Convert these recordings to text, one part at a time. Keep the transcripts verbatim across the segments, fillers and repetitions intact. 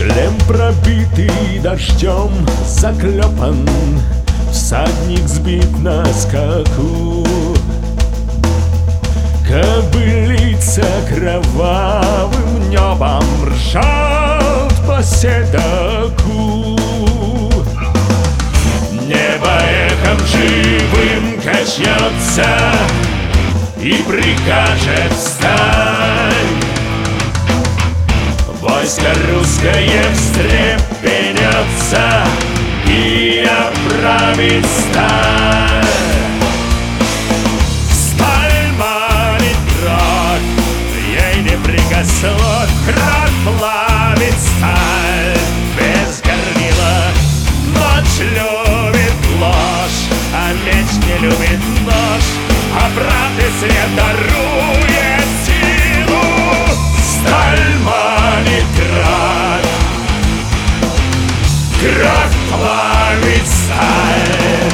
Шлем пробитый дождем заклепан, всадник сбит на скаку. Кобылица кровавым небом ржет по седоку. Небо эхом живым качнется и прикажет встань. Войско русское встрепенется и оправит сталь. Сталь манит кровь, ей не прикословь, кровь плавит сталь без горнила. Ночь любит ложь, а меч не любит нож, а правды свет дарует силу. Сталь манит кровь, кровь плавит сталь.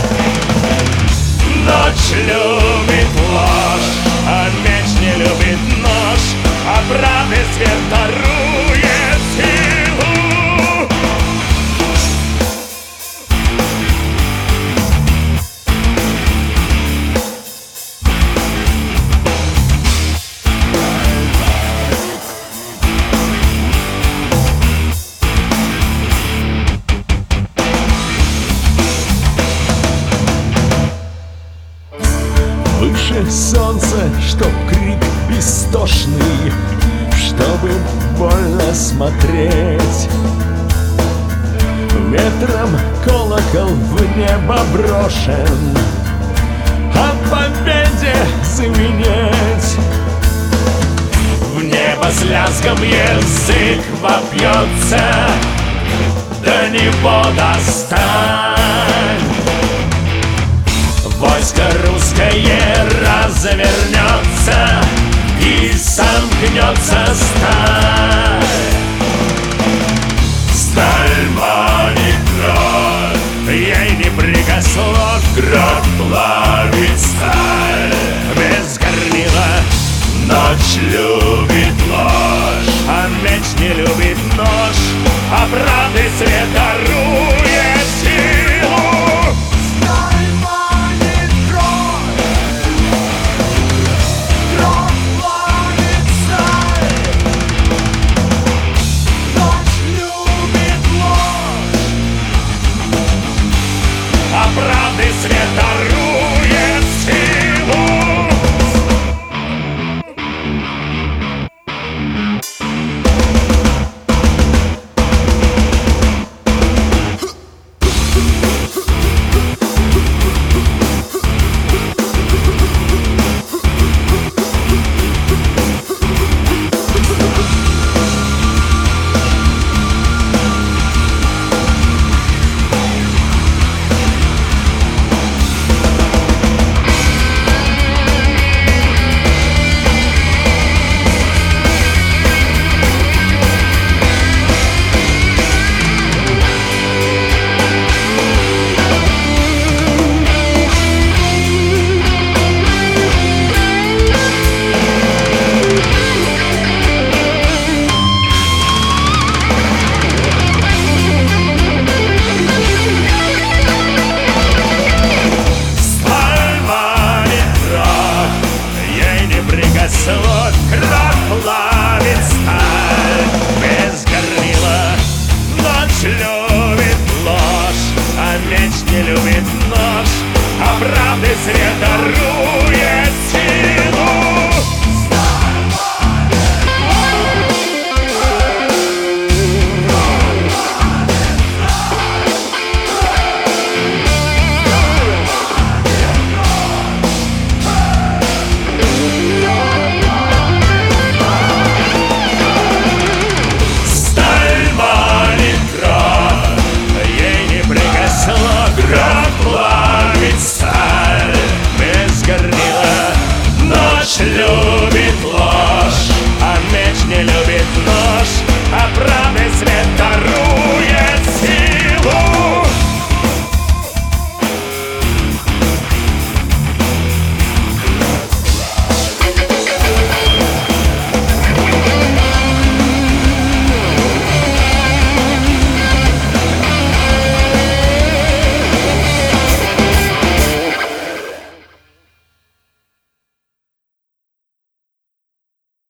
Ночь любит ложь, а меч не любит нож, а правды свет дарует силу. Выше солнца, чтоб крик истошный, чтобы больно смотреть. Ветром колокол в небо брошен, о победе звенеть. В небо с лязгом язык вопьется, до него достань. Войско русское развернется и сомкнется сталь. Сталь манит кровь, ей не прикословь, кровь плавит сталь без горнила. Ночь любит ложь, а меч не любит нож, а правды свет дарует.